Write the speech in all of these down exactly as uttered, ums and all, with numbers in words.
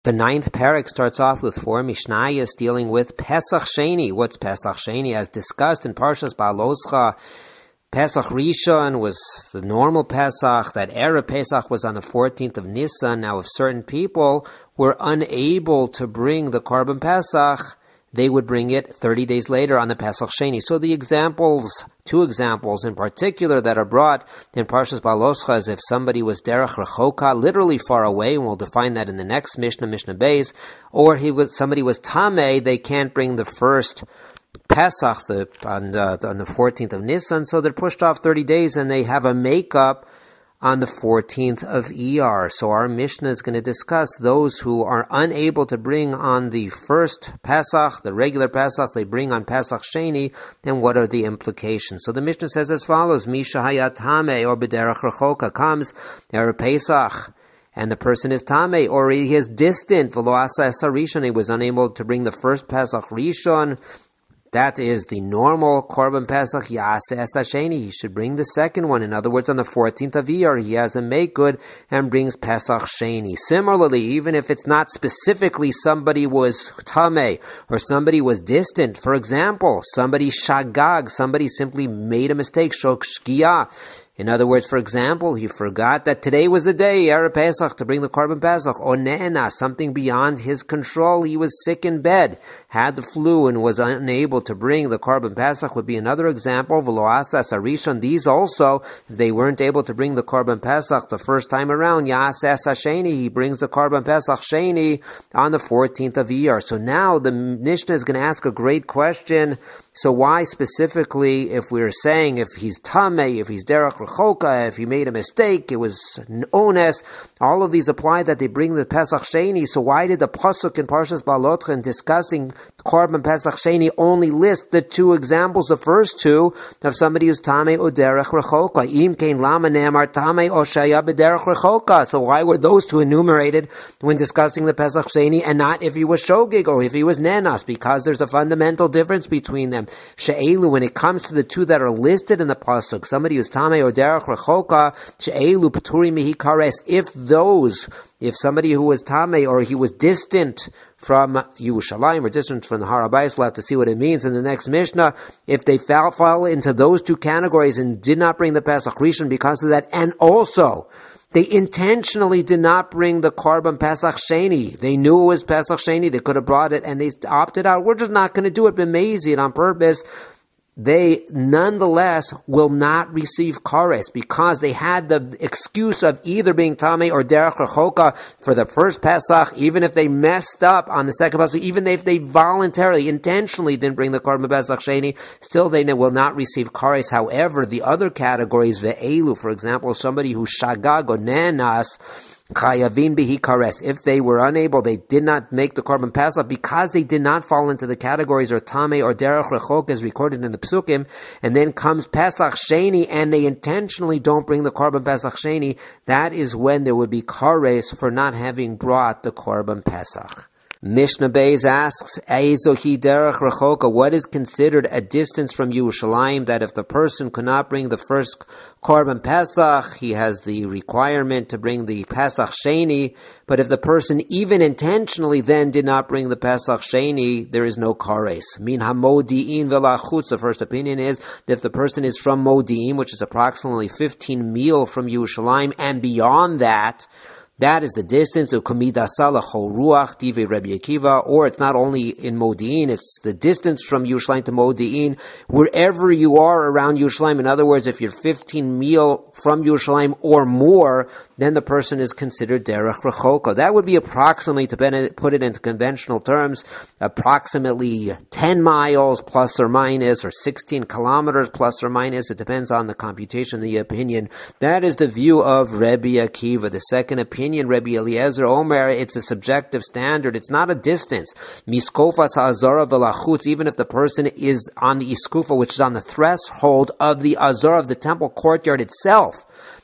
The ninth parak starts off with four Mishnayos dealing with Pesach Sheni. What's Pesach Sheni? As discussed in Parshas Ba'aloscha, Pesach Rishon was the normal Pesach. That Erev Pesach was on the fourteenth of Nisan. Now, if certain people were unable to bring the Korban Pesach, they would bring it thirty days later on the Pesach Sheni. So the examples, two examples in particular that are brought in Parshas Ba'aloscha is if somebody was derech rechoka, literally far away, and we'll define that in the next Mishnah, Mishnah Beis, or he was somebody was tameh, they can't bring the first Pesach the, on, the, on the fourteenth of Nisan, so they're pushed off thirty days and they have a makeup on the fourteenth of Iyar. So our Mishnah is going to discuss those who are unable to bring on the first Pesach, the regular Pesach, they bring on Pesach Sheni, and what are the implications? So the Mishnah says as follows, Misha hayat tameh or b'derech rechoka, comes Erev Pesach, and the person is tameh, or he is distant, v'lo asa esa rishon, he was unable to bring the first Pesach Rishon. That is the normal Korban Pesach, Ya'aseh es hasheni. He should bring the second one. In other words, on the fourteenth of Iyar, he has a make good and brings Pesach Sheni. Similarly, even if it's not specifically somebody was tameh or somebody was distant, for example, somebody shagag, somebody simply made a mistake, shok shkia. In other words, for example, he forgot that today was the day, Erev Pesach, to bring the Korban Pesach, or ne'ena, something beyond his control. He was sick in bed, had the flu, and was unable to bring the Korban Pesach, would be another example. V'lo asa esa rishon, these also, if they weren't able to bring the Korban Pesach the first time around, Ya'aseh es hasheni, he brings the Korban Pesach Sheni on the fourteenth of Iyar. So now the Mishnah is going to ask a great question. So why specifically, if we're saying if he's tameh, if he's derech rechoka, if he made a mistake, it was an ones, all of these apply that they bring the Pesach Sheni. So why did the pasuk in Parshas Ba'aloscha in discussing Korban Pesach Sheni only list the two examples, the first two, of somebody who's tameh or derech rechoka? Im kein lama ne'amar tameh or shaya b'derech rechoka. So why were those two enumerated when discussing the Pesach Sheni, and not if he was shogig or if he was nenas? Because there's a fundamental difference between them. She'elu, when it comes to the two that are listed in the pasuk, somebody who's tameh or derech rechoka, she'elu p'turi mihi kares. If those, if somebody who was tameh or he was distant from Yerushalayim or distant from the Har HaBayis, we'll have to see what it means in the next Mishnah. If they fall, fall into those two categories and did not bring the Pesach Rishon because of that, and also they intentionally did not bring the Korban Pesach Sheni. They knew it was Pesach Sheni. They could have brought it, and they opted out. We're just not going to do it. B'mezid, on purpose. They nonetheless will not receive kares because they had the excuse of either being tameh or derech rechoka for the first Pesach, even if they messed up on the second Pesach, even if they voluntarily, intentionally didn't bring the Korban Pesach Sheni, still they will not receive kares. However, the other categories, ve'elu, for example, somebody who shagag or nenas, chayavin bihi kares. If they were unable, they did not make the Korban Pesach because they did not fall into the categories or tameh or derech rechok as recorded in the Psukim, and then comes Pesach Sheni and they intentionally don't bring the Korban Pesach Sheni, that is when there would be kares for not having brought the Korban Pesach. Mishnah Beis asks, Eizohi derech rechoka, what is considered a distance from Yerushalayim, that if the person could not bring the first Korban Pesach, he has the requirement to bring the Pesach Sheni, but if the person even intentionally then did not bring the Pesach Sheni, there is no kares. Min ha-modi'in velachutz, the first opinion is that if the person is from Modi'in, which is approximately fifteen mil from Yerushalayim, and beyond that, that is the distance of Kamidasa L'chol Ruach Divrei Rabbi Akiva, or it's not only in Modi'in, it's the distance from Yerushalayim to Modi'in, wherever you are around Yerushalayim. In other words, if you're fifteen mil from Yerushalayim or more, then the person is considered derech rechoka. That would be approximately, to put it into conventional terms, approximately ten miles plus or minus, or sixteen kilometers plus or minus. It depends on the computation, the opinion. That is the view of Rabbi Akiva. The second opinion, Rabbi Eliezer Omer, it's a subjective standard. It's not a distance. Miskofas ha'azara v'lachutz, even if the person is on the iskufa, which is on the threshold of the azara of the temple courtyard itself,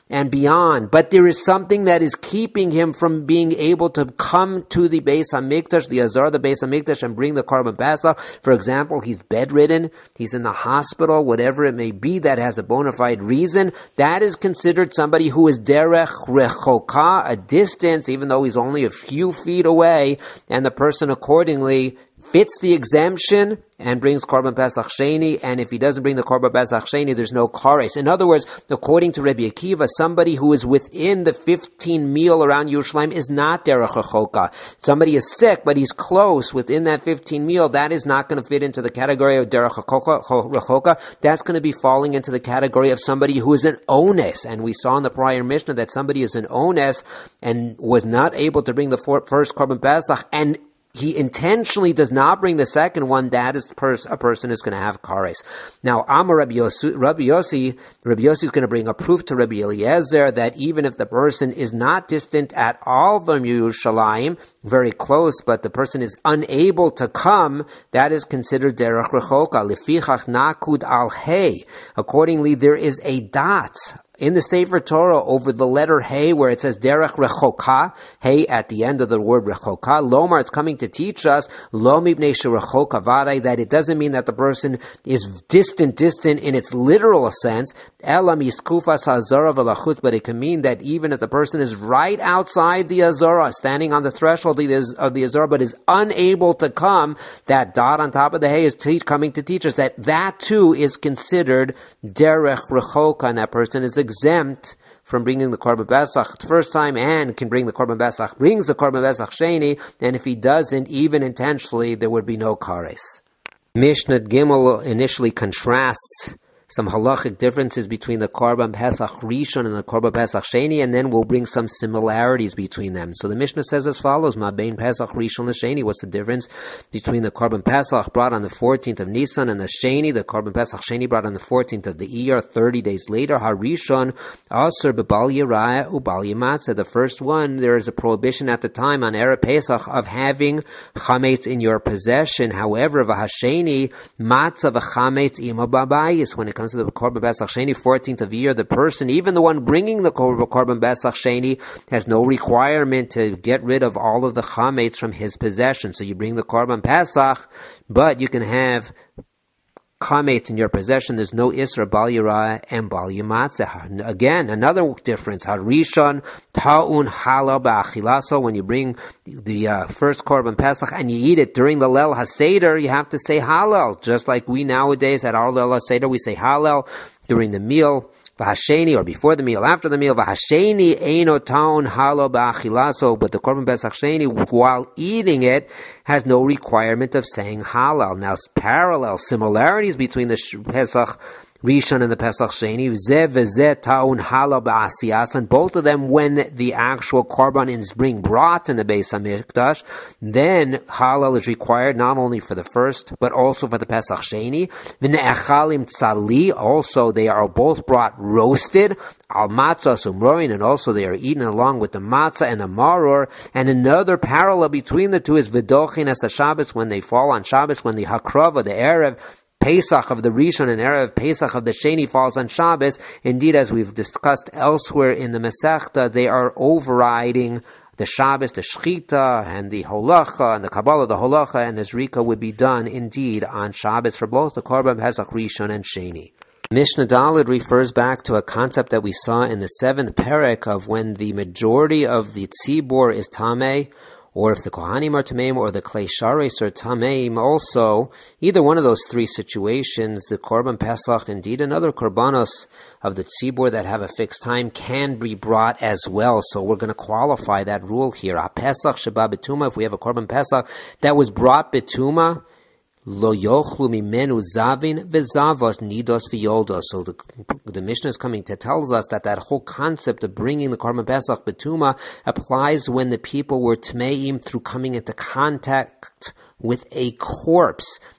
and beyond, but there is something that is keeping him from being able to come to the Beis HaMikdash, the Azar, the Beis HaMikdash, and bring the Korban Pesach. For example, he's bedridden, he's in the hospital, whatever it may be that has a bona fide reason. That is considered somebody who is derech rechoka, a distance, even though he's only a few feet away, and the person accordingly fits the exemption and brings Korban Pesach Sheni, and if he doesn't bring the Korban Pesach Sheni, there's no kares. In other words, according to Rabbi Akiva, somebody who is within the fifteen mil around Yerushalayim is not derech rechoka. Somebody is sick, but he's close within that fifteen mil, that is not going to fit into the category of derech rechoka. That's going to be falling into the category of somebody who is an ones. And we saw in the prior Mishnah that somebody is an ones and was not able to bring the first Korban Pesach, and he intentionally does not bring the second one, that is pers- a person is going to have kares. Now, Amar Rabbi Yossi, Rabbi Yossi, Rabbi Yossi is going to bring a proof to Rabbi Eliezer that even if the person is not distant at all from Yerushalayim, very close, but the person is unable to come, that is considered derech rechoka. Lefichach nakud al hey. Accordingly, there is a dot in the Sefer Torah over the letter Hey, where it says derech rechoka, Hey at the end of the word rechoka. Lomar, it's coming to teach us, lo mibnei sherechoka vaday, that it doesn't mean that the person is distant, distant in its literal sense. Elam yiskufas hazara v'lachutz, but it can mean that even if the person is right outside the azara, standing on the threshold of the azara, but is unable to come, that dot on top of the Hey is te- coming to teach us that that too is considered derech rechoka, and that person is exempt from bringing the Korban Pesach the first time and can bring the Korban Pesach, brings the Korban Pesach Sheni, and if he doesn't, even intentionally, there would be no kares. Mishnah Gimel initially contrasts some halachic differences between the Korban Pesach Rishon and the Korban Pesach Sheni, and then we'll bring some similarities between them. So the Mishnah says as follows, Ma bein Pesach Rishon l'Sheni, what's the difference between the Korban Pesach brought on the fourteenth of Nisan and the Sheni, the Korban Pesach Sheni brought on the fourteenth of the Iyar, thirty days later, HaRishon, Asur b'bal Yeraya u'bal Yematzah. The first one, there is a prohibition at the time on Erev Pesach of having chametz in your possession. However, v'hasheni, matzah v'chametz ima b'bayis, when it comes to the Korban Pesach Sheni, fourteenth of year, the person, even the one bringing the Korban Pesach Sheni, has no requirement to get rid of all of the chametz from his possession. So you bring the Korban Pesach, but you can have chametz in your possession. There's no Isra Bal Yerah and Bal Yematzeh. Again, another difference. Harishon Ta'un Halal Ba'achilaso. When you bring the uh, first Korban Pesach and you eat it during the Leil HaSeder, you have to say Halal. Just like we nowadays at our Leil HaSeder, we say Halal during the meal. V'hasheni, or before the meal, after the meal, v'hasheni eino ta'un halo ba'achilaso, but the Korban Pesach Sheni, while eating it, has no requirement of saying halal. Now, parallel similarities between the Pesach Rishon and the Pesach Sheni, zeh v'zeh ta'un halal ba'asiyas, and both of them, when the actual korban is being brought in the Beis HaMikdash, then halal is required not only for the first, but also for the Pesach Sheni. V'ne'echalim tzali, also they are both brought roasted, al matzah sumroin, and also they are eaten along with the matzah and the maror. And another parallel between the two is v'dochin as a Shabbos, when they fall on Shabbos, when the hakrava, the Erev Pesach of the Rishon and Erev Pesach of the Sheni falls on Shabbos. Indeed, as we've discussed elsewhere in the Masechta, they are overriding the Shabbos, the Shechita, and the Holacha, and the Kabbalah, the Holacha, and the Zrika would be done indeed on Shabbos for both the Korban Pesach Rishon and Sheni. Mishnah Daled refers back to a concept that we saw in the seventh perek of when the majority of the tzibor is tameh, or if the Kohanim are Tameim, or the Klei Shares are Tameim also, either one of those three situations, the Korban Pesach, indeed another Korbanos of the Tzibor that have a fixed time, can be brought as well. So we're going to qualify that rule here. A Pesach Sheba Betuma, if we have a Korban Pesach that was brought Betuma, Lo yochlu mimenu zavin v'zavos nidos v'yoldos. So the, the Mishnah is coming to tell us that that whole concept of bringing the Korban Pesach Betuma applies when the people were tmeim through coming into contact with a corpse.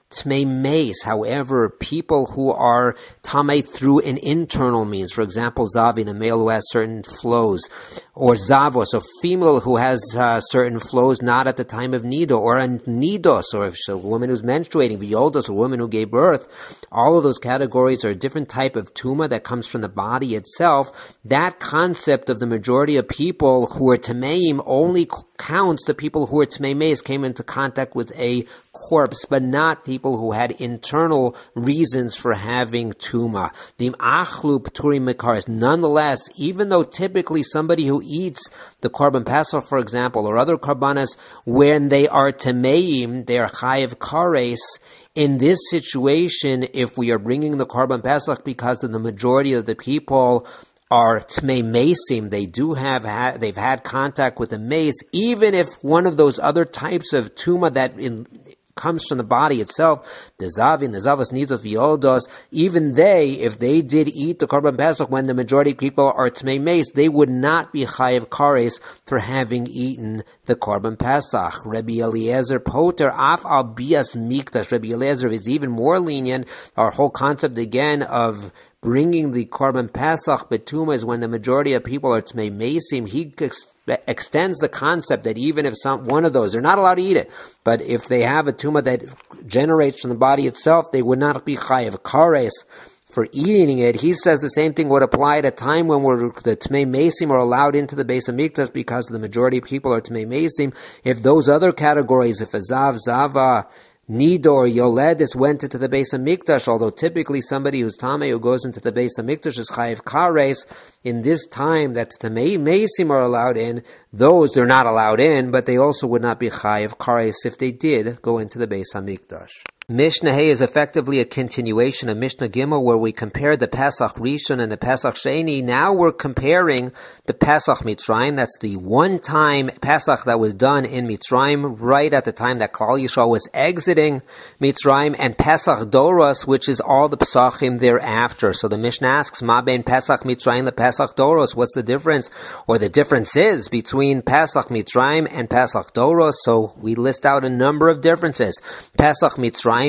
Tmei Meis. However, people who are Tamei through an internal means, for example, Zavin, a male who has certain flows, or Zavos, a female who has uh, certain flows not at the time of Nido, or a Nidos, or if a woman who's menstruating, V'yoldos, a woman who gave birth. All of those categories are a different type of Tuma that comes from the body itself. That concept of the majority of people who are Tameim only counts the people who are Tmei Meis, came into contact with a corpse, but not people who had internal reasons for having Tuma. The Achlu P'turim Mekaris. Nonetheless, even though typically somebody who eats the Korban Pesach, for example, or other Korbanos, when they are Tameim, they are Chayev Kares. In this situation, if we are bringing the Korban Pesach because of the majority of the people are Tmei Mesim, they do have, ha- they've had contact with the mace, even if one of those other types of Tuma that in, comes from the body itself, the Zavin, the Zavos, Nidos, V'yoldos, even they, if they did eat the Korban Pesach when the majority of people are Tmei Meis, they would not be Chayev Kares for having eaten the Korban Pesach. Rabbi Eliezer Poter, Af al Bias Mikdash. Rabbi Eliezer is even more lenient. Our whole concept again of bringing the Korban Pesach Betuma is when the majority of people are Tmei Mesim. He ex- extends the concept that even if some one of those, they're not allowed to eat it, but if they have a Tuma that generates from the body itself, they would not be Chayev Kares for eating it. He says the same thing would apply at a time when we're, the Tmei Mesim are allowed into the Beis Hamikdash because the majority of people are Tmei Mesim. If those other categories, if a Zav, Zava, Nido or Yoledis went into the Beis Hamikdash, although typically somebody who's Tamei who goes into the Beis Hamikdash is Chayev Kares. In this time that the Meisim are allowed in, those they're not allowed in, but they also would not be Chayev Kares if they did go into the Beis Hamikdash. Mishnah Hay is effectively a continuation of Mishnah Gimel, where we compared the Pesach Rishon and the Pesach Sheni. Now we're comparing the Pesach Mitzrayim. That's the one-time Pesach that was done in Mitzrayim right at the time that Klal Yisrael was exiting Mitzrayim, and Pesach Doros, which is all the Pesachim thereafter. So the Mishnah asks, Ma bein Pesach Mitzrayim le Pesach Doros? What's the difference, or the differences between Pesach Mitzrayim and Pesach Doros? So we list out a number of differences. Pesach Mitzrayim,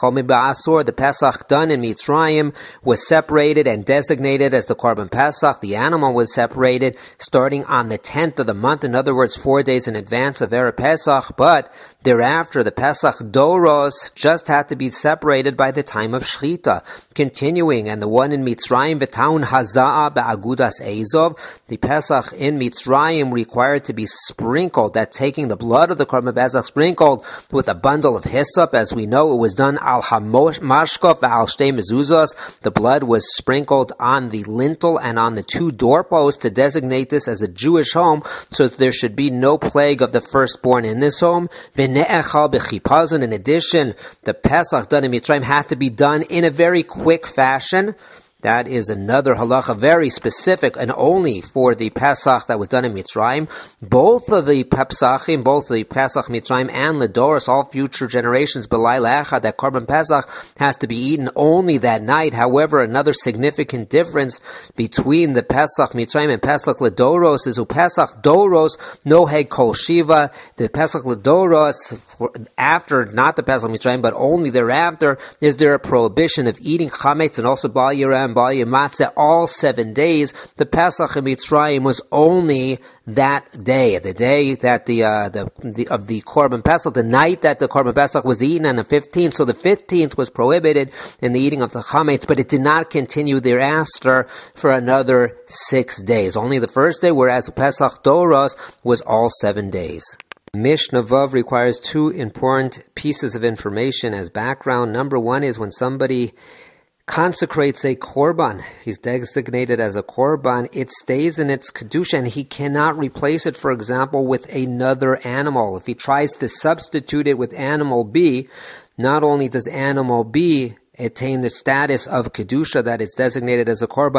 the Pesach done in Mitzrayim was separated and designated as the Korban Pesach. The animal was separated starting on the tenth of the month, in other words, four days in advance of Erev Pesach, but thereafter the Pesach Doros just had to be separated by the time of Shechita. Continuing, and the one in Mitzrayim, V'taun Haza'a Ba'agudas Eizov, the Pesach in Mitzrayim required to be sprinkled, that taking the blood of the Korban Pesach sprinkled with a bundle of hyssop. As we know, it was done al hamashkov al shtei mezuzos. The blood was sprinkled on the lintel and on the two doorposts to designate this as a Jewish home, so that there should be no plague of the firstborn in this home. In addition, the Pesach done in Mitzrayim had to be done in a very quick fashion. That is another halacha, very specific and only for the Pesach that was done in Mitzrayim. Both of the Pesachim, both the Pesach Mitzrayim and Ledoros, all future generations, B'layla Echad, that Korban Pesach has to be eaten only that night. However, another significant difference between the Pesach Mitzrayim and Pesach Ledoros is Pesach Doros Noheg Kol Shiva. The Pesach Ledoros, after, not the Pesach Mitzrayim, but only thereafter, is there a prohibition of eating chametz and also Bal Yireh and Bal Matzah all seven days. The Pesach in Mitzrayim was only that day, the day that the, uh, the, the, of the Korban Pesach, the night that the Korban Pesach was eaten, and the fifteenth. So the fifteenth was prohibited in the eating of the chametz, but it did not continue thereafter for another six days. Only the first day, whereas Pesach Doros was all seven days. Mishnah Vav requires two important pieces of information as background. Number one is when somebody consecrates a korban, he's designated as a korban, it stays in its kedusha and he cannot replace it, for example, with another animal. If he tries to substitute it with animal B, not only does animal B attain the status of kedusha that it's designated as a korban, but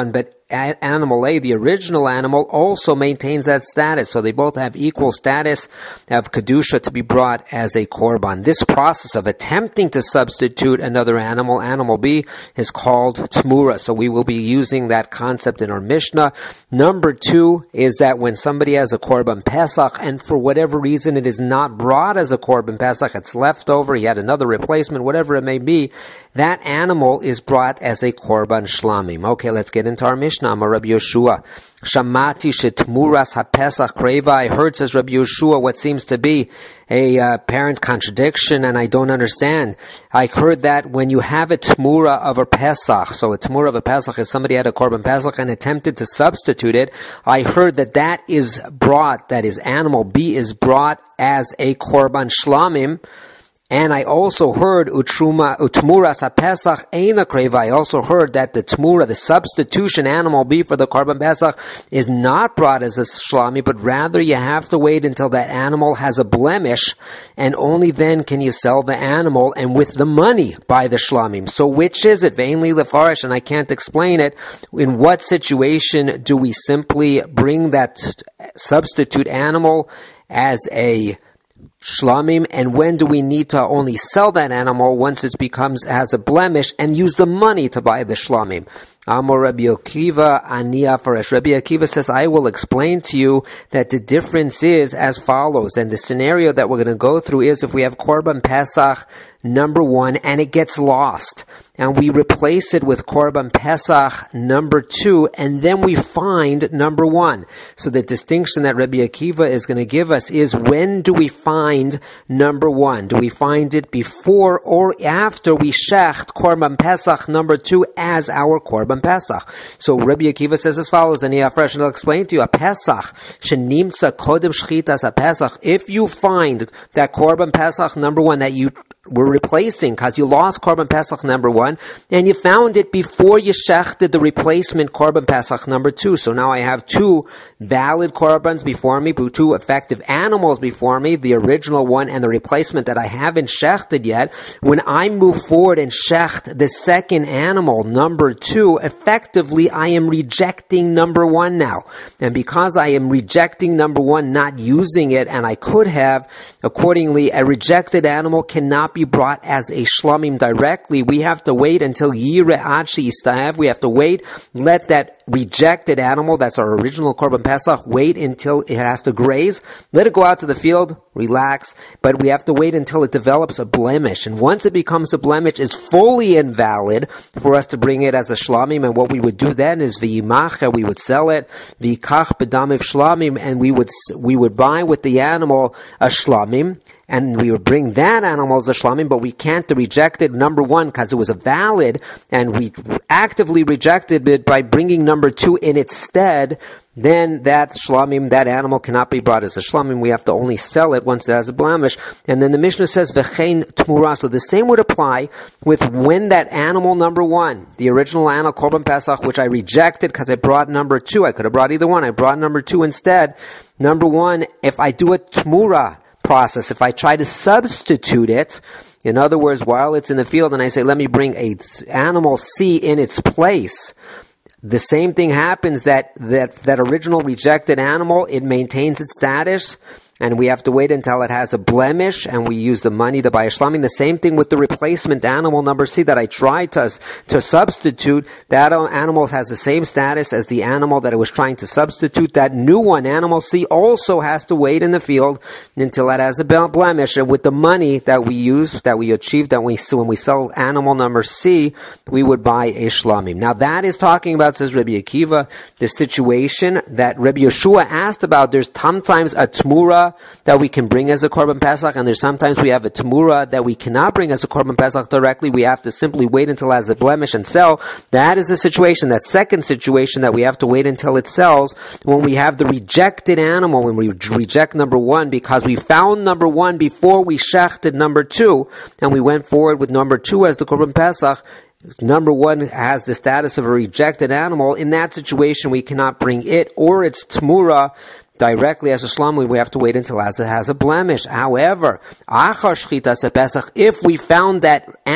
a- animal A, the original animal, also maintains that status. So they both have equal status of kedusha to be brought as a korban. This process of attempting to substitute another animal, animal B, is called tmura. So we will be using that concept in our Mishnah. Number two is that when somebody has a korban pesach, and for whatever reason it is not brought as a korban pesach, it's left over, he had another replacement, whatever it may be, that animal is brought as a korban shlamim. Okay, let's get into our Mishnah. Amar Rabbi Yeshua, Shamati shetmuras hapesach kreva. I heard, says Rabbi Yeshua, what seems to be a uh, apparent contradiction, and I don't understand. I heard that when you have a tmura of a pesach, so a tmura of a pesach is somebody had a korban pesach and attempted to substitute it, I heard that that is brought, that is animal B is brought as a korban shlamim. And I also heard utruma utmuras hapesach eina kreva. I also heard that the tmura, the substitution animal B for the korban pesach, is not brought as a shlami, but rather you have to wait until that animal has a blemish, and only then can you sell the animal, and with the money buy the shlamim. So which is it? Vainly lefarish, and I can't explain it. In what situation do we simply bring that substitute animal as a shlamim, and when do we need to only sell that animal once it becomes has a blemish and use the money to buy the shlamim? Amor Rabbi Akiva ani afresh. Rabbi Akiva says, I will explain to you that the difference is as follows, and the scenario that we're going to go through is if we have korban pesach number one and it gets lost, and we replace it with korban pesach number two, and then we find number one. So the distinction that Rabbi Akiva is going to give us is, when do we find number one? Do we find it before or after we shecht korban pesach number two as our korban pesach? So Rabbi Akiva says as follows, and Yafresh, and I'll explain to you, a pesach shenimtza kodem shchitas a pesach. If you find that korban pesach number one that you were replacing, because you lost korban pesach number one, and you found it before you shechted the replacement korban pesach number two. So now I have two valid korbans before me, two effective animals before me, the original one and the replacement that I haven't shechted yet. When I move forward and shecht the second animal, number two, effectively I am rejecting number one now. And because I am rejecting number one, not using it, and I could have, accordingly, a rejected animal cannot be brought as a shlamim directly. We have to wait until yireh ad sheyistahav. We have to wait, let that rejected animal, that's our original korban pesach, wait until it has to graze, let it go out to the field, relax, but we have to wait until it develops a blemish. And once it becomes a blemish, it's fully invalid for us to bring it as a shlamim. And what we would do then is v'yimacha, we would sell it, v'yikach b'damiv shlamim, and we would we would buy with the animal a shlamim, and we would bring that animal as a shlamim, but we can't reject it, number one, because it was a valid, and we actively rejected it by bringing number two in its stead. Then that shlamim, that animal cannot be brought as a shlamim. We have to only sell it once it has a blemish. And then the Mishnah says, v'chein tmura. So the same would apply with when that animal number one, the original animal, korban pesach, which I rejected because I brought number two. I could have brought either one. I brought number two instead. Number one, if I do a tmura process, if I try to substitute it, in other words, while it's in the field and I say, let me bring a animal C in its place, the same thing happens, that, that, that original rejected animal, it maintains its status, and we have to wait until it has a blemish, and we use the money to buy a shlamim. The same thing with the replacement animal number C that I tried to, to substitute. That animal has the same status as the animal that I was trying to substitute. That new one, animal C, also has to wait in the field until it has a blemish. And with the money that we use, that we achieve, that we when we sell animal number C, we would buy a shlamim. Now that is talking about, says Rabbi Akiva, the situation that Rabbi Yeshua asked about. There's sometimes a tmura that we can bring as a korban pesach, and there's sometimes we have a tmura that we cannot bring as a korban pesach directly. We have to simply wait until it has a blemish and sell. That is the situation, that second situation, that we have to wait until it sells, when we have the rejected animal, when we reject number one because we found number one before we shechted number two, and we went forward with number two as the korban pesach. Number one has the status of a rejected animal. In that situation, we cannot bring it or its tmura directly as a shlamim. We have to wait until as it has a blemish. However, achar shchitas pesach, if we found that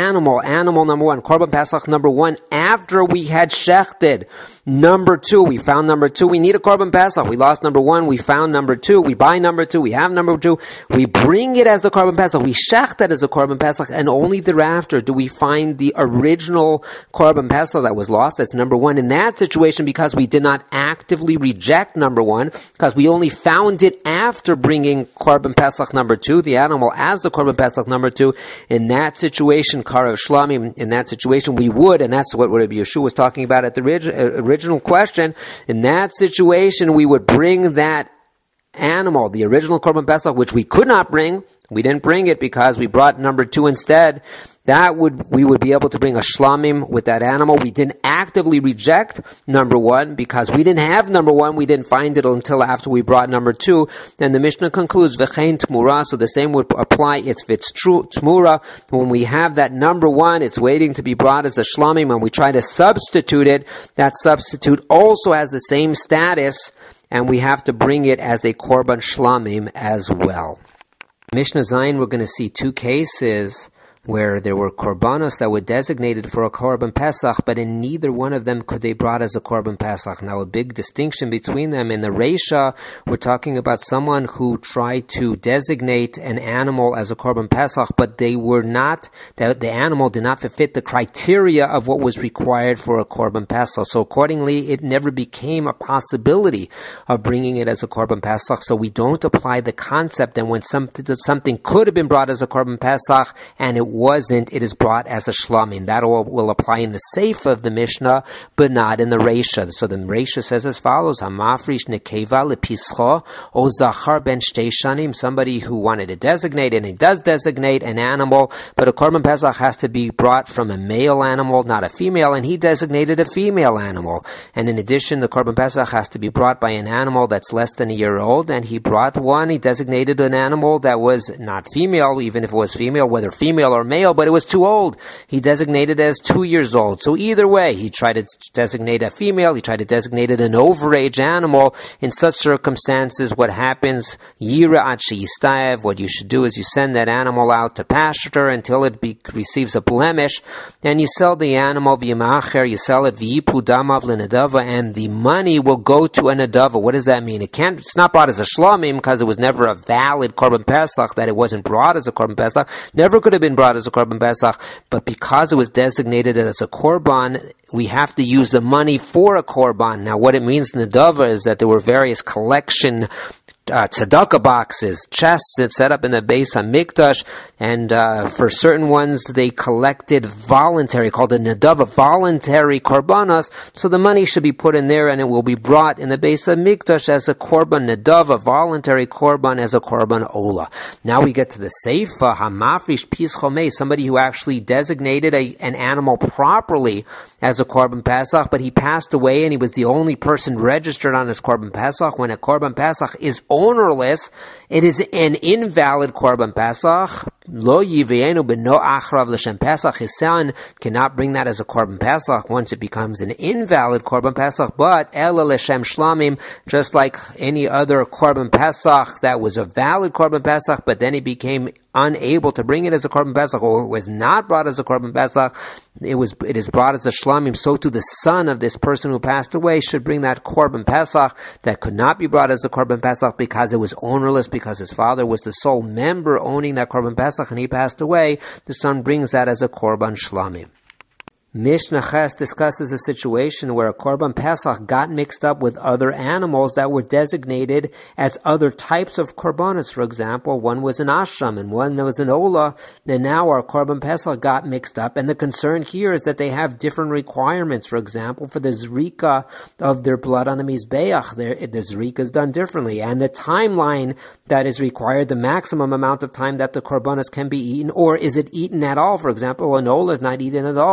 animal, animal number one, Korban Pesach number one, after we had shechted number two. We found number two. We need a Korban Pesach. We lost number one. We found number two. We buy number two. We have number two. We bring it as the Korban Pesach. We shecht it as a Korban Pesach, and only thereafter do we find the original Korban Pesach that was lost. That's number one. In that situation, because we did not actively reject number one, because we only found it after bringing Korban Pesach number two, the animal as the Korban Pesach number two, in that situation, Karav Shlamim, in that situation, we would, and that's what Rabbi Yeshua was talking about at the original original question, in that situation, we would bring that animal, the original Korban Pesach, which we could not bring. We didn't bring it because we brought number two instead. That would, we would be able to bring a shlamim with that animal. We didn't actively reject number one because we didn't have number one. We didn't find it until after we brought number two. Then the Mishnah concludes, v'chein tmura, so the same would apply. It's, if it's true, tmura, when we have that number one, it's waiting to be brought as a shlamim. When we try to substitute it, that substitute also has the same status, and we have to bring it as a korban shlamim as well. Mishnah Zayin, we're going to see two cases where there were korbanos that were designated for a korban pesach, but in neither one of them could they brought as a korban pesach. Now, a big distinction between them. In the Reisha, we're talking about someone who tried to designate an animal as a korban pesach, but they were not, the, the animal did not fit the criteria of what was required for a korban pesach. So accordingly, it never became a possibility of bringing it as a korban pesach. So we don't apply the concept that when something, something could have been brought as a korban pesach and it wasn't, it is brought as a shlamim. That all will apply in the Seif of the Mishnah, but not in the Reisha. So the Reisha says as follows: Hamafrish nekeva lepischo o zachar ben shtei shanim. Somebody who wanted to designate, and it does designate an animal, but a korban pesach has to be brought from a male animal, not a female, and he designated a female animal. And in addition, the korban pesach has to be brought by an animal that's less than a year old, and he brought one, he designated an animal that was not female, even if it was female, whether female or male, but it was too old. He designated it as two years old. So either way, he tried to designate a female, he tried to designate it an overage animal. In such circumstances, what happens, yira at sheyistayev, what you should do is you send that animal out to pasture until it be, receives a blemish, and you sell the animal v'yamacher, you sell it v'yipu damav l'nadava, and the money will go to a nadava. What does that mean? It can't, it's not brought as a shlamim because it was never a valid korban pesach, that it wasn't brought as a korban pesach, never could have been brought as a korban pesach, but because it was designated as a korban, we have to use the money for a korban. Now, what it means in the Dava is that there were various collection Uh, tzedakah boxes, chests that set up in the Beis HaMikdash, and uh, for certain ones they collected voluntary, called a nadava, voluntary korbanos, so the money should be put in there and it will be brought in the Beis HaMikdash as a korban nadava, voluntary korban, as a korban ola. Now we get to the Seifa, hamafrish pischomei, somebody who actually designated a, an animal properly as a korban pesach, but he passed away and he was the only person registered on his korban pesach. When a korban pesach is ownerless, it is an invalid korban pesach. Lo yivienu b'no achrav l'shem pesach. His son cannot bring that as a korban pesach once it becomes an invalid korban pesach. But ela l'shem shlamim, just like any other korban pesach that was a valid korban pesach, but then he became unable to bring it as a korban pesach, or it was not brought as a korban pesach, it was it is brought as a shlamim. So too the son of this person who passed away should bring that korban pesach that could not be brought as a korban pesach because it was ownerless, because his father was the sole member owning that korban pesach and he passed away. The son brings that as a korban shlamim. Mishnah Ches discusses a situation where a korban pesach got mixed up with other animals that were designated as other types of korbanos. For example, one was an asham and one was an ola, and now our korban pesach got mixed up, and the concern here is that they have different requirements. For example, for the zrika of their blood on the mizbeach, the zrika is done differently, and the timeline that is required, the maximum amount of time that the korbanos can be eaten, or is it eaten at all? For example, an ola is not eaten at all,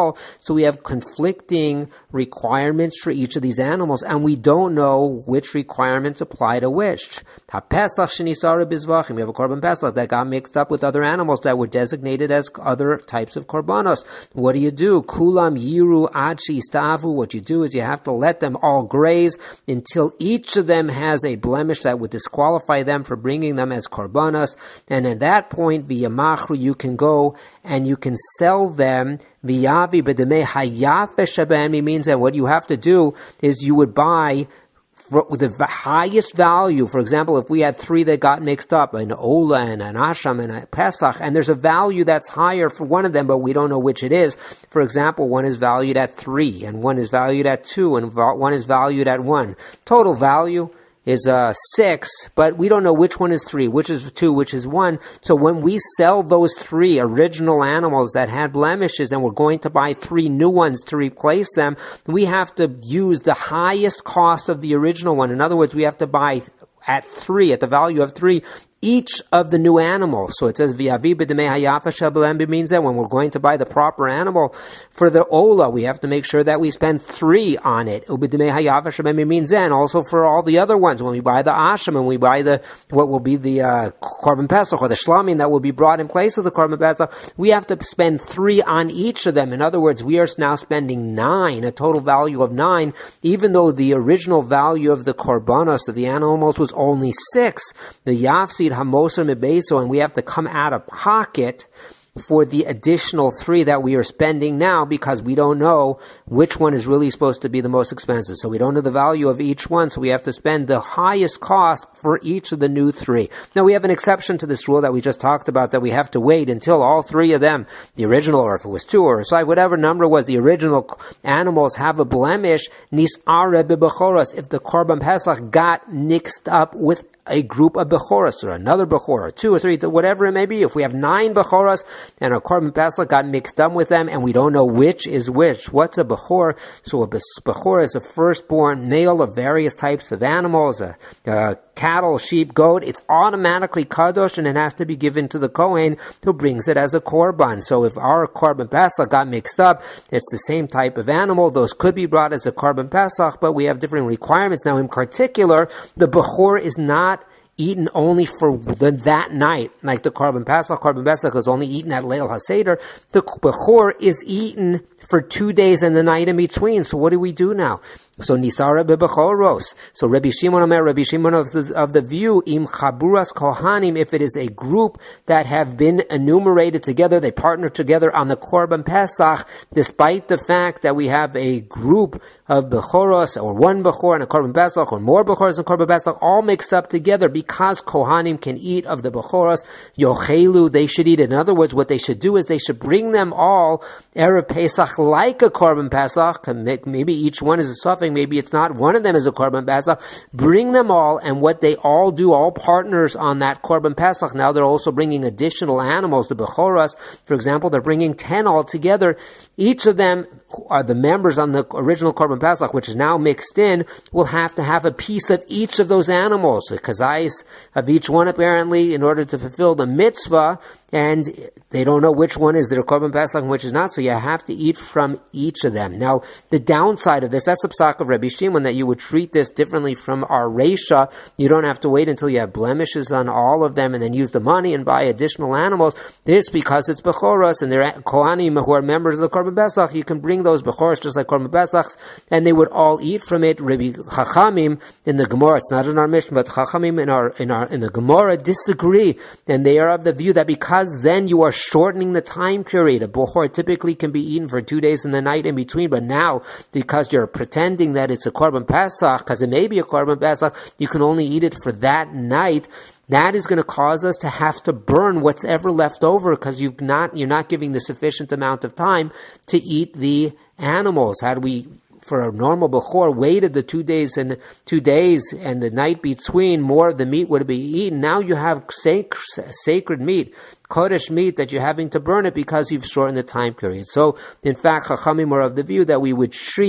So we have conflicting requirements for each of these animals, and we don't know which requirements apply to which. Ha-Pesach shenisara bizvachim. We have a korban pesach that got mixed up with other animals that were designated as other types of korbanos. What do you do? Kulam yiru adshi stavu. What you do is you have to let them all graze until each of them has a blemish that would disqualify them for bringing them as korbanos. And at that point, via machru, you can go and you can sell them. Viyavi b'demei hayafe shabani means that what you have to do is you would buy with the highest value. For example, if we had three that got mixed up, an Ola and an Asham and a Pesach, and there's a value that's higher for one of them, but we don't know which it is. For example, one is valued at three, and one is valued at two, and one is valued at one. Total value is uh, six, but we don't know which one is three, which is two, which is one. So when we sell those three original animals that had blemishes and we're going to buy three new ones to replace them, we have to use the highest cost of the original one. In other words, we have to buy at three, at the value of three, each of the new animals. So it says, V'yavi b'demei hayafa shabelem means that when we're going to buy the proper animal for the Ola, we have to make sure that we spend three on it. Ub'demei hayafa shabelem means then also for all the other ones. When we buy the Asham and we buy the, what will be the uh, Korban Pesach or the Shlamim that will be brought in place of the Korban Pesach, we have to spend three on each of them. In other words, we are now spending nine, a total value of nine, even though the original value of the Korbanos, of the animals, was only six. The Yafsi Hamoser Mebeso, and we have to come out of pocket for the additional three that we are spending now because we don't know which one is really supposed to be the most expensive. So we don't know the value of each one, so we have to spend the highest cost for each of the new three. Now we have an exception to this rule that we just talked about, that we have to wait until all three of them, the original, or if it was two or five, whatever number was, the original animals have a blemish, nis'ara b'bechoros, if the Korban Pesach got mixed up with a group of Bechoros, or another Bechor, or two or three, whatever it may be. If we have nine Bechoros, and our Korban Pesach got mixed up with them, and we don't know which is which, what's a Bechor? So a Bechor is a firstborn male of various types of animals, a, a cattle, sheep, goat. It's automatically Kadosh, and it has to be given to the Kohen, who brings it as a Korban. So if our Korban Pesach got mixed up, it's the same type of animal. Those could be brought as a Korban Pesach, but we have different requirements. Now, in particular, the Bechor is not eaten only for the, that night, like the Korban Pesach. Korban Pesach is only eaten at Leil HaSeder. The Bechor is eaten for two days and the night in between. So what do we do now? So Nisara bebechoros. So Rabbi Shimon Omer, Rabbi Shimon of the, of the view, im chaburas kohanim, if it is a group that have been enumerated together, they partner together on the Korban Pesach, despite the fact that we have a group of bechoros, or one bechor and a Korban Pesach, or more bechoros and Korban Pesach, all mixed up together, because kohanim can eat of the bechoros, yochelu, they should eat it. In other words, what they should do is they should bring them all Erev Pesach like a Korban Pesach. Maybe each one is a suffix, maybe it's not, one of them is a Korban Pesach. Bring them all, and what they all do, all partners on that Korban Pesach, now they're also bringing additional animals, the Bechoras, for example, they're bringing ten all together. Each of them are the members on the original Korban Pesach, which is now mixed in, will have to have a piece of each of those animals, the kazais of each one apparently, in order to fulfill the mitzvah, and they don't know which one is their Korban Pesach and which is not, so you have to eat from each of them. Now, the downside of this, that's the psak of Rabbi Shimon, that you would treat this differently from our Reisha. You don't have to wait until you have blemishes on all of them and then use the money and buy additional animals. This, because it's Bechoros and they're Kohanim who are members of the Korban Pesach, you can bring those Bechoros just like Korban Pesachs, and they would all eat from it. Rabbi Chachamim in the Gemara, it's not in our Mishnah, but Chachamim in our in our in the Gemara disagree, and they are of the view that because then you are shortening the time period. A Bechor typically can be eaten for two days and the night in between, but now, because you're pretending that it's a Korban Pesach, because it may be a Korban Pesach, you can only eat it for that night. That is going to cause us to have to burn what's ever left over, because you've not, you're not giving the sufficient amount of time to eat the animals. Had we, for a normal Bechor, waited the two days and two days and the night between, more of the meat would be eaten. Now you have sac- sacred meat, Kodesh meat, that you're having to burn it because you've shortened the time period. So, in fact, Chachamim are of the view that we would treat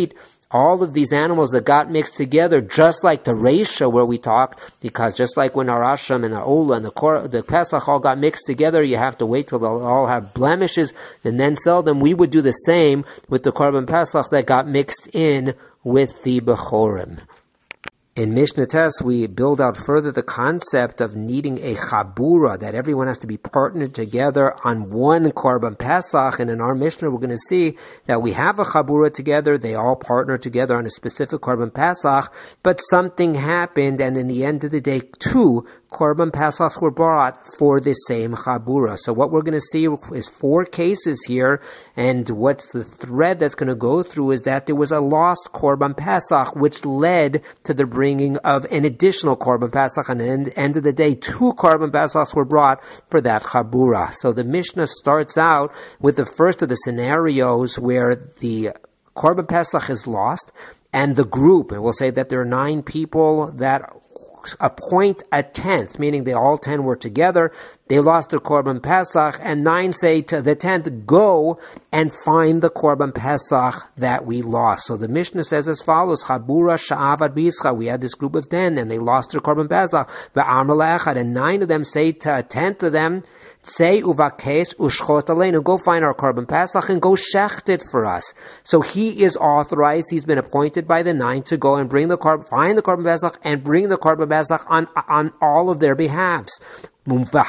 all of these animals that got mixed together, just like the Reisha where we talked, because just like when our Asham and our Ola and the, Kor- the Pesach all got mixed together, you have to wait till they all have blemishes and then sell them. We would do the same with the Korban Pesach that got mixed in with the Bechorim. In Mishnah Tes, we build out further the concept of needing a chabura, that everyone has to be partnered together on one Korban Pesach. And in our Mishnah, we're going to see that we have a chabura together. They all partner together on a specific Korban Pesach, but something happened, and in the end of the day, two Korban Pesachs were brought for the same chabura. So what we're going to see is four cases here, and what's the thread that's going to go through is that there was a lost Korban Pesach, which led to the bringing of an additional Korban Pesach, and at the end of the day, two Korban Pesachs were brought for that chabura. So the Mishnah starts out with the first of the scenarios where the Korban Pesach is lost, and the group, and we'll say that there are nine people that appoint a tenth, meaning they all ten were together, they lost their Korban Pesach, and nine say to the tenth, go and find the Korban Pesach that we lost. So the Mishnah says as follows, Chabura sha'avad bischa, we had this group of ten, and they lost their Korban Pesach, ve'amar le'echad, and nine of them say to a tenth of them, say uvakesh ushchot aleinu, go find our Korban Pesach and go shecht it for us. So he is authorized, he's been appointed by the nine to go and bring the Korban, find the Korban Pesach and bring the Korban Pesach on, on all of their behalves. And he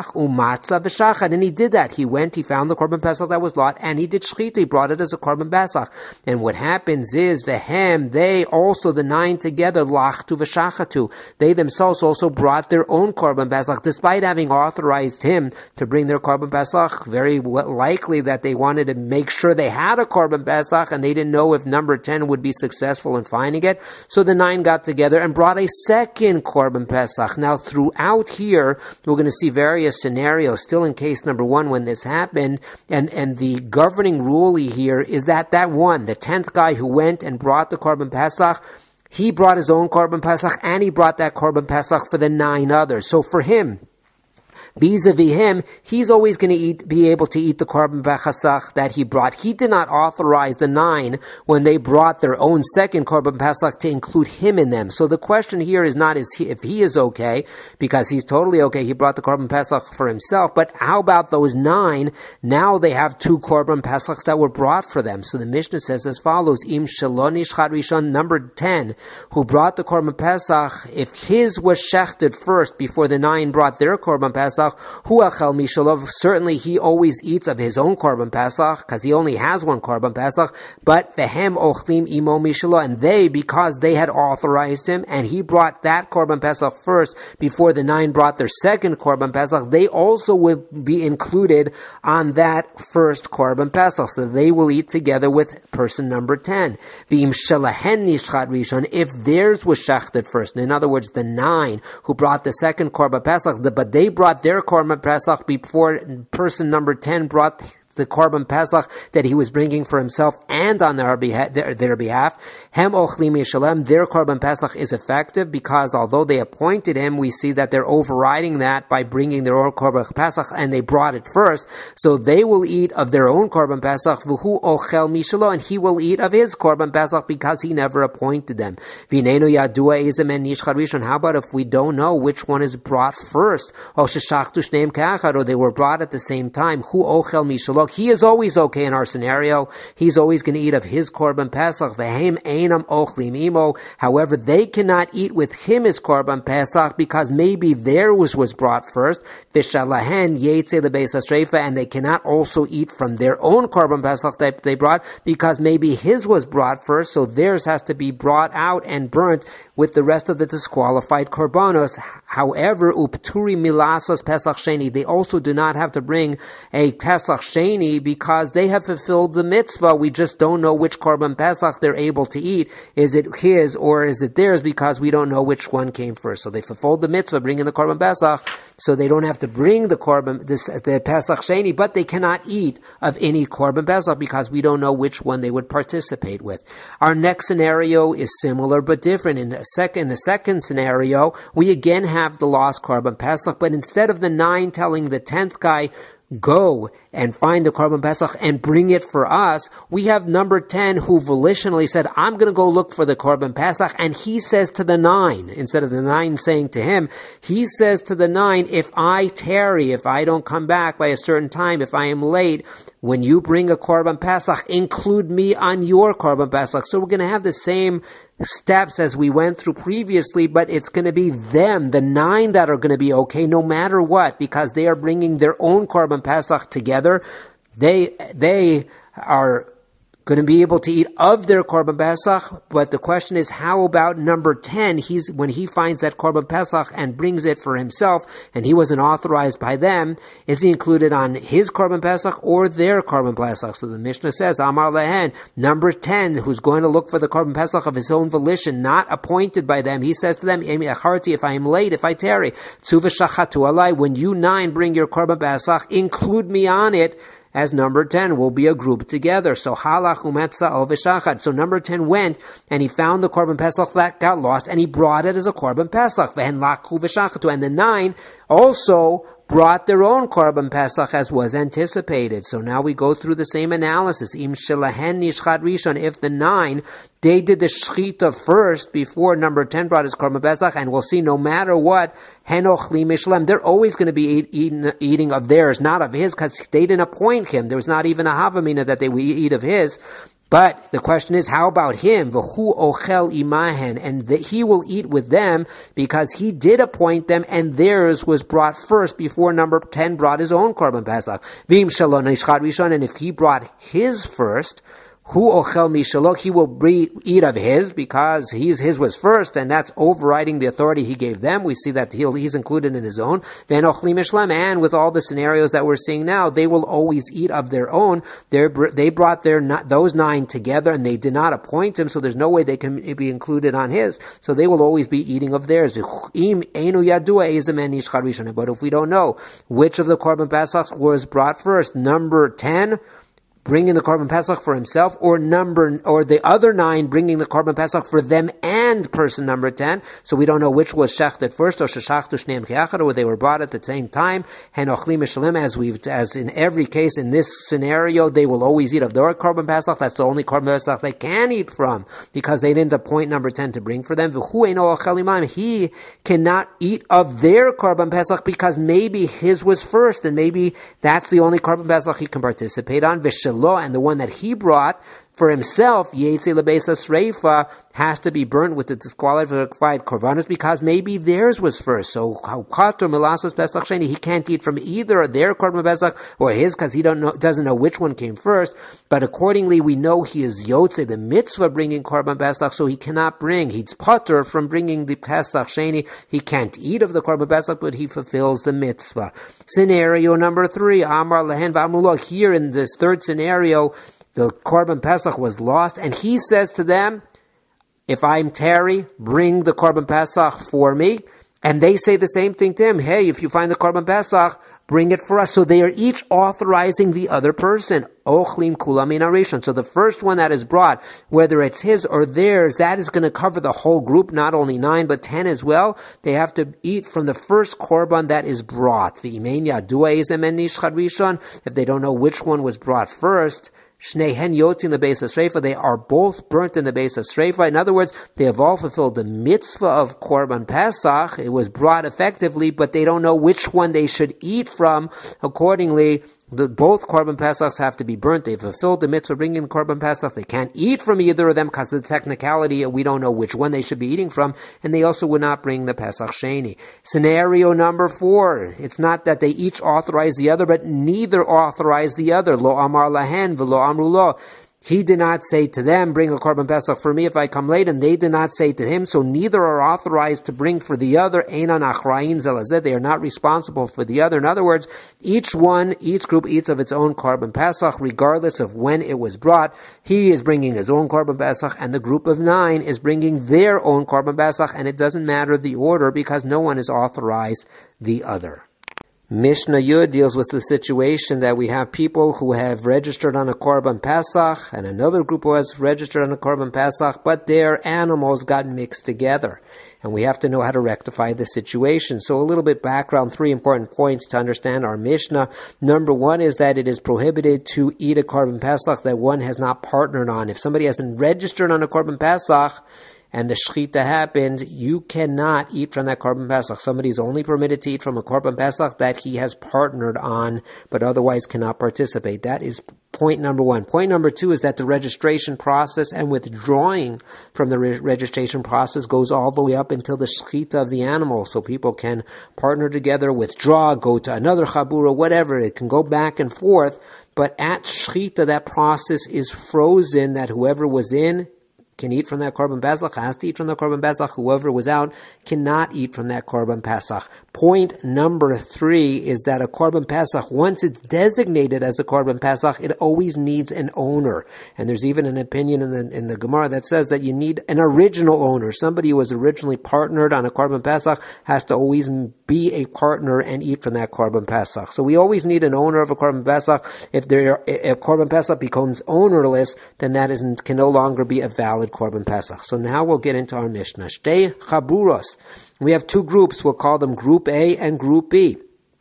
did that. He went, he found the Korban Pesach that was lost, and he did shchita, he brought it as a Korban Pesach. And what happens is, vehem, they also, the nine together, lachtu v'shachatu, they themselves also brought their own Korban Pesach, despite having authorized him to bring their Korban Pesach. Very likely that they wanted to make sure they had a Korban Pesach, and they didn't know if number ten would be successful in finding it. So the nine got together and brought a second Korban Pesach. Now, throughout here, we're going to see various scenarios, still in case number one when this happened, and, and the governing rule here is that that one, the tenth guy who went and brought the Korban Pesach, he brought his own Korban Pesach, and he brought that Korban Pesach for the nine others. So for him, vis-a-vis him, he's always going to eat, be able to eat the Korban Pesach that he brought. He did not authorize the nine when they brought their own second Korban Pesach to include him in them. So the question here is not is he, if he is okay, because he's totally okay, he brought the Korban Pesach for himself, but how about those nine? Now they have two Korban Pesachs that were brought for them. So the Mishnah says as follows, Im Shalon Ishchat Rishon, number ten, who brought the Korban Pesach, if his was shechted first before the nine brought their Korban Pesach, Hu achel mishalov, certainly he always eats of his own Korban Pesach, because he only has one Korban Pesach, but vehem ochlim imo mishalo, and they, because they had authorized him, and he brought that Korban Pesach first, before the nine brought their second Korban Pesach, they also will be included on that first Korban Pesach, so they will eat together with person number ten. V'im shalahen nishchat rishon, if theirs was shechted first, in other words, the nine who brought the second Korban Pesach, but they brought their Korban Pesach before person number ten brought the Korban Pesach that he was bringing for himself and on their behalf, their, their behalf, Hem Ochlim Yishalem, their Korban Pesach is effective because although they appointed him, we see that they're overriding that by bringing their own Korban Pesach, and they brought it first, so they will eat of their own Korban Pesach, V'hu Ochel Mishalo, and he will eat of his Korban Pesach because he never appointed them. V'neinu Yadua Ezemen Nishchad Rishon, how about if we don't know which one is brought first? O Sheshachtu Shneim Kachad, or they were brought at the same time, Hu Ochel Mishalo, he is always okay in our scenario. He's always going to eat of his Korban Pesach. V'heim einam ochlim imo. However, they cannot eat with him his Korban Pesach because maybe theirs was brought first. V'shalahen yetze lebeis hasreifa, and they cannot also eat from their own Korban Pesach that they brought because maybe his was brought first, so theirs has to be brought out and burnt with the rest of the disqualified korbanos. However, upturi milasos Pesach Sheni, they also do not have to bring a Pesach Sheni because they have fulfilled the mitzvah. We just don't know which Korban Pesach they're able to eat. Is it his or is it theirs, because we don't know which one came first. So they fulfilled the mitzvah, bringing the Korban Pesach, so they don't have to bring the Korban, this, the Pesach Sheni, but they cannot eat of any Korban Pesach because we don't know which one they would participate with. Our next scenario is similar but different. In the second, in the second scenario, we again have the lost Korban Pesach, but instead of the nine telling the tenth guy, go and find the Korban Pesach and bring it for us. We have number ten who volitionally said, I'm going to go look for the Korban Pesach, and he says to the nine, instead of the nine saying to him, he says to the nine, if I tarry, if I don't come back by a certain time, if I am late, when you bring a Korban Pesach, include me on your Korban Pesach. So we're going to have the same steps as we went through previously, but it's going to be them, the nine, that are going to be okay no matter what, because they are bringing their own Korban Pesach together. They, they are going to be able to eat of their Korban Pesach, but the question is, how about number ten? He's, when he finds that Korban Pesach and brings it for himself, and he wasn't authorized by them, is he included on his Korban Pesach or their Korban Pesach? So the Mishnah says, Amar Lehen, number ten, who's going to look for the Korban Pesach of his own volition, not appointed by them, he says to them, if I am late, if I tarry, Tzuva Shachatu Alai, when you nine bring your Korban Pesach, include me on it, as number ten will be a group together. So halach umetza al v'shachad. So number ten went and he found the Korban Pesach that got lost, and he brought it as a Korban Pesach. V'hen lakhu v'shachatu. And the nine also brought their own Korban Pesach as was anticipated. So now we go through the same analysis. Im shelahen nishchat rishon. If the nine, they did the shchita first before number ten brought his Korban Pesach, and we'll see no matter what, henoch li mishlem, they're always going to be eat, eating, eating of theirs, not of his, because they didn't appoint him. There was not even a havamina that they would eat of his. But the question is, how about him? V'hu ochel imahen, and that he will eat with them because he did appoint them, and theirs was brought first before number ten brought his own Korban Pesach. V'im shalon nishchat rishon, and if he brought his first, Hu ochel mishalo, he will eat of his because he's, his was first, and that's overriding the authority he gave them. We see that he'll, he's included in his own. Ven ochli mishlem, and with all the scenarios that we're seeing now, they will always eat of their own. They're, they brought their those nine together, and they did not appoint him, so there's no way they can be included on his. So they will always be eating of theirs. But if we don't know which of the Korban Pesachs was brought first, number ten bringing the Korban Pesach for himself, or number, or the other nine bringing the Korban Pesach for them and person number ten. So we don't know which was shechted first, or sheshachtu shneim kiachad, or they were brought at the same time. Hen ochli mishalem, as we've, as in every case in this scenario, they will always eat of their Korban Pesach. That's the only Korban Pesach they can eat from, because they didn't appoint number ten to bring for them. V'hu eino ochel imam, he cannot eat of their Korban Pesach because maybe his was first, and maybe that's the only Korban Pesach he can participate on. Law, and the one that he brought for himself, Yetze Lebesa Sreifa, has to be burnt with the disqualified korbanos because maybe theirs was first. So Chatur Milasos Pesach Sheni, he can't eat from either their Korban Pesach or his because he don't know, doesn't know which one came first. But accordingly, we know he is Yotze, the mitzvah bringing Korban Pesach, so he cannot bring. He's Patur from bringing the Pesach Sheni. He can't eat of the Korban Pesach, but he fulfills the mitzvah. Scenario number three, Amar Lehen V'Amullah. Here in this third scenario, the Korban Pesach was lost, and he says to them, if I'm tarry, bring the Korban Pesach for me. And they say the same thing to him. Hey, if you find the Korban Pesach, bring it for us. So they are each authorizing the other person. Ochlim kulam inarishon. So the first one that is brought, whether it's his or theirs, that is going to cover the whole group, not only nine, but ten as well. They have to eat from the first korban that is brought. If they don't know which one was brought first, Shneihen Yotzin the base of Sreifa, they are both burnt in the base of Sreifa. In other words, they have all fulfilled the mitzvah of Korban Pesach. It was brought effectively, but they don't know which one they should eat from. Accordingly, the, both Korban Pesachs have to be burnt. They've fulfilled the mitzvah bringing Korban Pesach. They can't eat from either of them because of the technicality. We don't know which one they should be eating from. And they also would not bring the Pesach Sheni. Scenario number four. It's not that they each authorize the other, but neither authorize the other. Lo amar lahen v'lo amru lo. He did not say to them, bring a Korban Pesach for me if I come late, and they did not say to him, so neither are authorized to bring for the other. Einan achra'in zelazeh, they are not responsible for the other. In other words, each one, each group eats of its own Korban Pesach, regardless of when it was brought. He is bringing his own Korban Pesach, and the group of nine is bringing their own Korban Pesach, and it doesn't matter the order because no one is authorized the other. Mishnah Yud deals with the situation that we have people who have registered on a Korban Pesach and another group who has registered on a Korban Pesach, but their animals got mixed together. and we have to know how to rectify the situation. So a little bit background, three important points to understand our Mishnah. Number one is that it is prohibited to eat a Korban Pesach that one has not partnered on. If somebody hasn't registered on a Korban Pesach, and the shechita happens, you cannot eat from that Korban Pesach. Somebody is only permitted to eat from a Korban Pesach that he has partnered on, but otherwise cannot participate. That is point number one. Point number two is that the registration process and withdrawing from the re- registration process goes all the way up until the shechita of the animal. So people can partner together, withdraw, go to another chabura, whatever. It can go back and forth. But at shechita, that process is frozen, that whoever was in can eat from that Korban Pesach, has to eat from the Korban Pesach. Whoever was out cannot eat from that Korban Pesach. Point number three is that a Korban Pesach, once it's designated as a Korban Pesach, it always needs an owner. And there's even an opinion in the, in the Gemara that says that you need an original owner. Somebody who was originally partnered on a Korban Pesach has to always be a partner and eat from that Korban Pesach. So we always need an owner of a Korban Pesach. If there, if Korban Pesach becomes ownerless, then that is, can no longer be a valid Korban Pesach. So now we'll get into our Mishnah. Shtei chaburos. We have two groups. We'll call them Group A and Group B.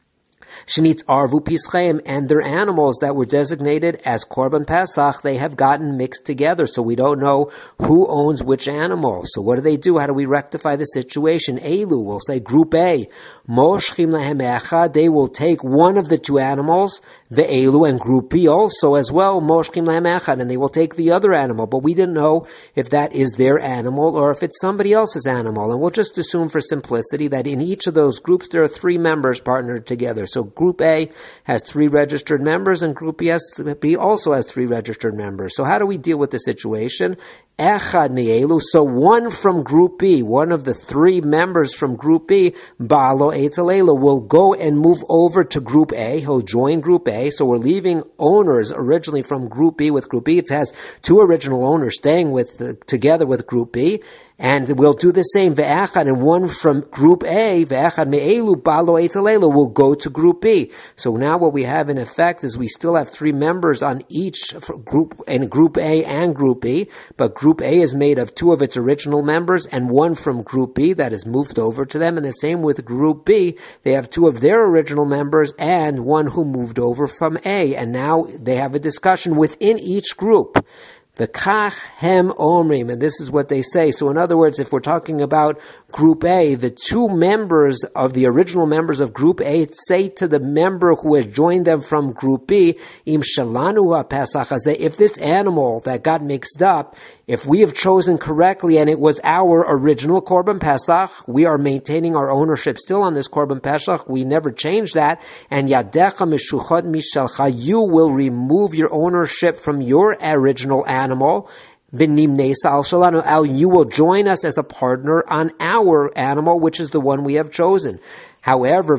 Shnitz arvu pischaim, and their animals that were designated as Korban Pesach, they have gotten mixed together, so we don't know who owns which animal. So what do they do? How do we rectify the situation? Elu, we'll say Group A, moshchim lahem echad, they will take one of the two animals, the Elu, and Group B also as well, moshchim lahem echad, and they will take the other animal, but we didn't know if that is their animal or if it's somebody else's animal, and we'll just assume for simplicity that in each of those groups there are three members partnered together. So Group A has three registered members, and Group B, has, B also has three registered members. So how do we deal with the situation? Echad mi'elu, so one from Group B, one of the three members from Group B, Ba'alo Eitzalela, will go and move over to Group A. He'll join Group A. So we're leaving owners originally from Group B with Group B. It has two original owners staying with uh, together with Group B. And we'll do the same, ve'echad, and one from Group A, ve'echad me'elu, balo eitzalela, will go to Group B. So now what we have in effect is we still have three members on each group, in Group A and Group B, but Group A is made of two of its original members and one from Group B that is moved over to them, and the same with Group B. They have two of their original members and one who moved over from A, and now they have a discussion within each group. The kach hem omrim, and this is what they say. So in other words, if we're talking about Group A, the two members of the original members of Group A say to the member who has joined them from Group B, im shalanu ha-pesach hazeh, if this animal that got mixed up, if we have chosen correctly and it was our original Korban Pesach, we are maintaining our ownership still on this Korban Pesach, we never changed that, and yadecha meshuchot mishalcha, you will remove your ownership from your original animal, v'nimnesa al shalanu, al, you will join us as a partner on our animal, which is the one we have chosen. However,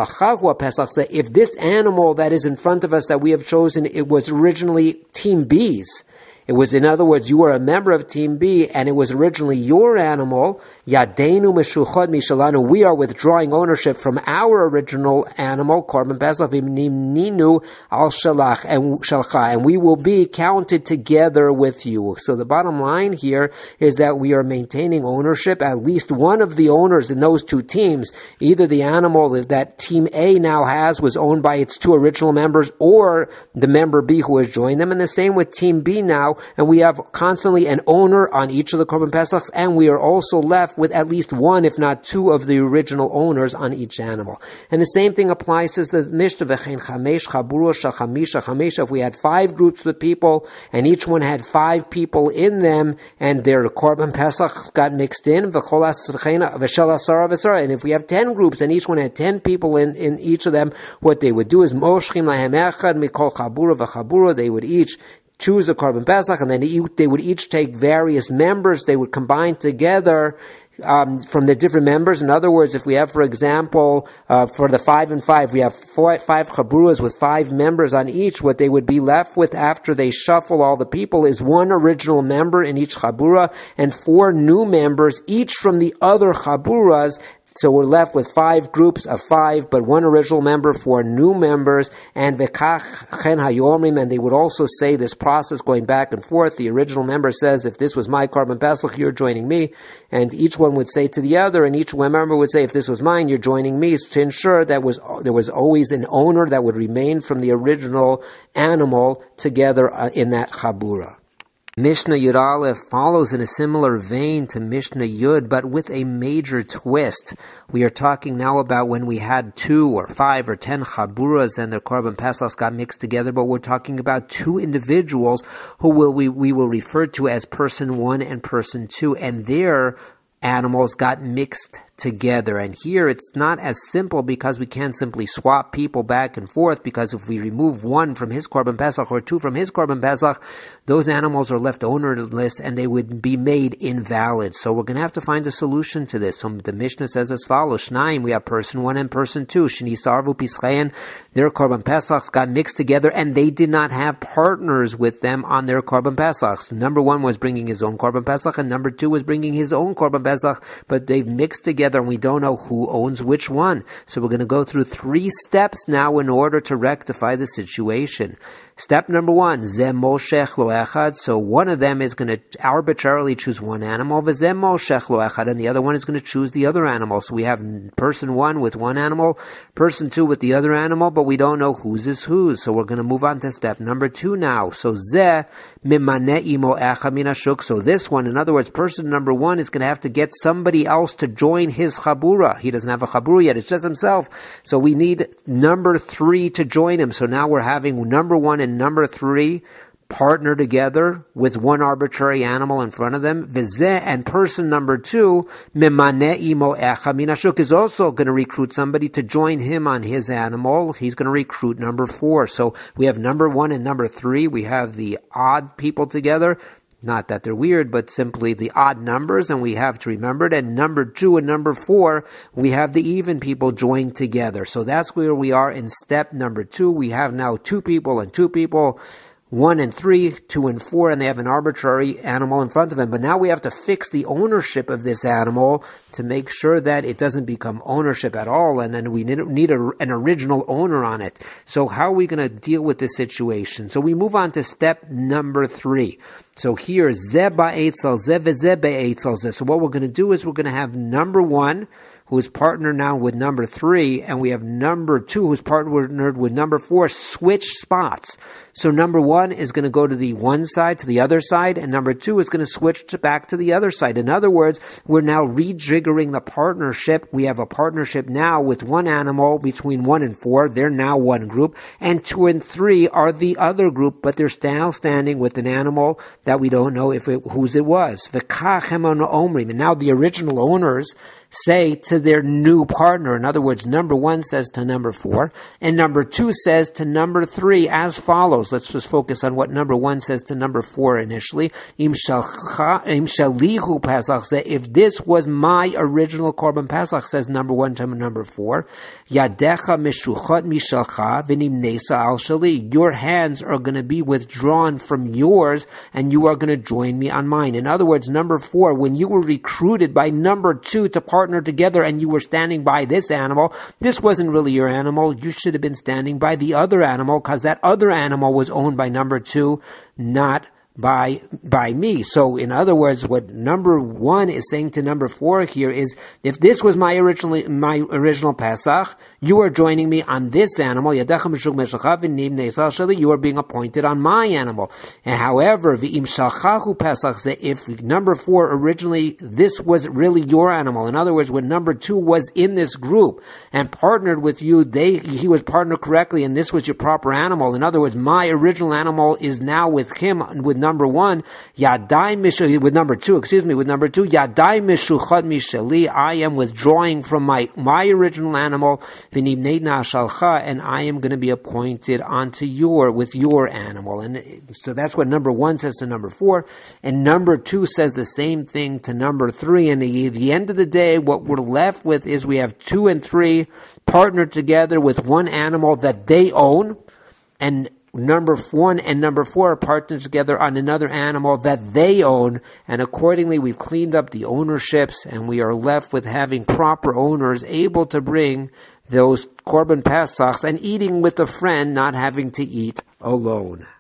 if this animal that is in front of us that we have chosen, it was originally Team B's, it was, in other words, you were a member of Team B, and it was originally your animal. Yadenu meshuchot mishalanu. We are withdrawing ownership from our original animal, Korban Pesach, v'nimninu al shalach and shalcha, and we will be counted together with you. So the bottom line here is that we are maintaining ownership. At least one of the owners in those two teams, either the animal that Team A now has was owned by its two original members, or the member B who has joined them, and the same with Team B now. And we have constantly an owner on each of the Korban Pesachs, and we are also left with at least one, if not two, of the original owners on each animal. And the same thing applies to the Mishnah, v'chein chamesh chaburos shel chamisha chamisha. If we had five groups of people, and each one had five people in them, and their Korban Pesach got mixed in, v'chol v'shel asara v'asara. And if we have ten groups, and each one had ten people in, in each of them, what they would do is moshchim lahem echad mikol chabura v'chabura. They would each choose a Korban Pesach, and then they would each take various members. They would combine together um, from the different members. In other words, if we have, for example, uh, for the five and five, we have four, five chaburas with five members on each. What they would be left with after they shuffle all the people is one original member in each chabura and four new members, each from the other chaburas, So we're left with five groups of five, but one original member, four new members, and v'kach chen hayomrim, and they would also say this process going back and forth. The original member says, if this was my Korban Pesach, you're joining me, and each one would say to the other, and each one member would say, if this was mine, you're joining me, to ensure that was there was always an owner that would remain from the original animal together in that chabura. Mishnah Yud Aleph follows in a similar vein to Mishnah Yud, but with a major twist. We are talking now about when we had two or five or ten chaburas and their Korban Pesachs got mixed together, but we're talking about two individuals who will we, we will refer to as person one and person two, and their animals got mixed together. And here it's not as simple because we can't simply swap people back and forth, because if we remove one from his Korban Pesach or two from his Korban Pesach, those animals are left ownerless and they would be made invalid. So we're going to have to find a solution to this. So the Mishnah says as follows: Shnaim, we have person one and person two. Shni sarvu pischayin, their Korban Pesachs got mixed together and they did not have partners with them on their Korban Pesachs. Number one was bringing his own Korban Pesach and number two was bringing his own Korban Pesach, but they've mixed together and we don't know who owns which one. So we're going to go through three steps now in order to rectify the situation. Step number one, Zeh moshech lo echad. So one of them is going to arbitrarily choose one animal, v'zeh moshech lo echad, and the other one is going to choose the other animal. So we have person one with one animal, person two with the other animal, but we don't know whose is whose. So we're going to move on to step number two now. So Zeh mimane imo echad min hashuk. So this one, in other words, person number one is going to have to get somebody else to join his chabura. He doesn't have a chabura yet, it's just himself. So we need number three to join him. So now we're having number one and number three partner together with one arbitrary animal in front of them. V'zeh, and person number two, memane imo echa min hashuk, is also going to recruit somebody to join him on his animal. He's going to recruit number four. So we have number one and number three. We have the odd people together. Not that they're weird, but simply the odd numbers, and we have to remember it. And number two and number four, we have the even people joined together. So that's where we are in step number two. We have now two people and two people, one and three, two and four, and they have an arbitrary animal in front of them. But now we have to fix the ownership of this animal to make sure that it doesn't become ownership at all, and then we need, need a, an original owner on it. So how are we going to deal with this situation? So we move on to step number three. So here, Zeh ba'etzel, Zeh v'zeh ba'etzel, Zeh. So what we're going to do is we're going to have number one, who is partnered now with number three, and we have number two, who's partnered with number four, switch spots. So number one is going to go to the one side, to the other side, and number two is going to switch to back to the other side. In other words, we're now rejiggering the partnership. We have a partnership now with one animal between one and four. They're now one group, and two and three are the other group, but they're still standing with an animal that we don't know if it, whose it was. And now the original owners say to their new partner, in other words, number one says to number four, and number two says to number three as follows. Let's just focus on what number one says to number four initially. Im shalihu Pesach, if this was my original Korban Pesach, says number one to number four, Yadecha mishuchat mishalcha v'nimnesa al shali. Your hands are going to be withdrawn from yours, and you are going to join me on mine. In other words, number four, when you were recruited by number two to partner together and you were standing by this animal, this wasn't really your animal. You should have been standing by the other animal, because that other animal was owned by number two, not by by me. So in other words, what number one is saying to number four here is, if this was my original my original Pesach, you are joining me on this animal. You are being appointed on my animal. And however, if number four originally this was really your animal, in other words, when number two was in this group and partnered with you, they he was partnered correctly, and this was your proper animal. In other words, my original animal is now with him, with number one, Yadai Mishali, with number two, excuse me, with number two, Yadai Mishuchad Mishali, I am withdrawing from my, my original animal, V'nibneidna Shalcha, and I am going to be appointed onto your, with your animal. And so that's what number one says to number four, and number two says the same thing to number three, and at the, the end of the day, what we're left with is we have two and three partnered together with one animal that they own, and number one and number four are partnered together on another animal that they own, and accordingly we've cleaned up the ownerships, and we are left with having proper owners able to bring those Korban Pesachs and eating with a friend, not having to eat alone.